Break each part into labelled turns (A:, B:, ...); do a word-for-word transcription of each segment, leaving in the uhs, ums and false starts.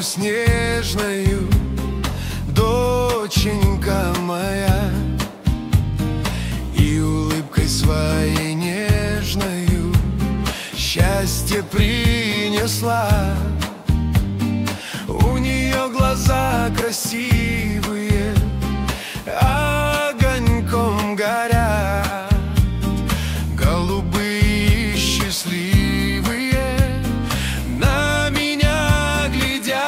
A: снежною, доченька моя, и улыбкой своей нежною счастье принесла. У нее глаза красивые, огоньком горят, голубые и счастливые на меня глядят.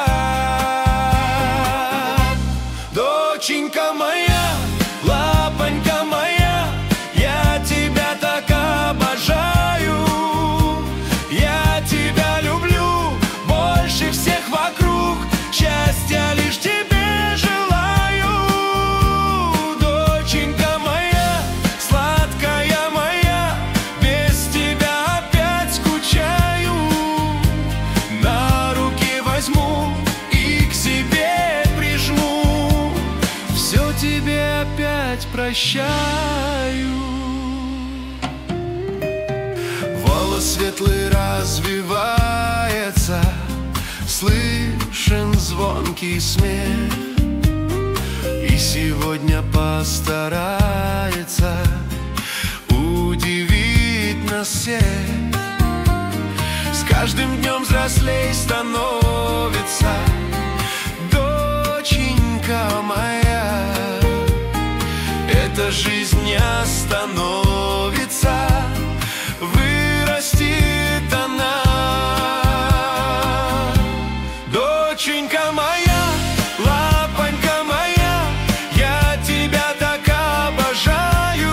A: Доченька моя, лапонька моя, я тебя так обожаю, я тебя люблю больше всех вокруг, счастья лишь тебе желаю. Доченька моя, сладкая моя, без тебя опять скучаю. На руки возьму и к себе прижму, все тебе опять прощаю. Волос светлый развивается, слышен звонкий смех, и сегодня постарается удивить нас всех. С каждым днем взрослей становится доченька моя. Эта жизнь не остановится, вырастет она. Доченька моя, лапонька моя, я тебя так обожаю,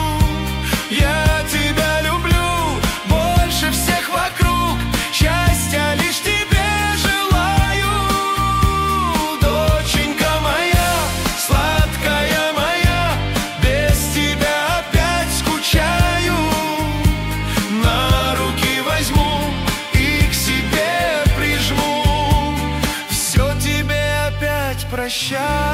A: я тебя люблю больше всех вокруг, счастья лишь тебе желаю. Доченька моя, сладкая моя, без тебя опять скучаю. На руки возьму и к себе прижму, все тебе опять прощаю.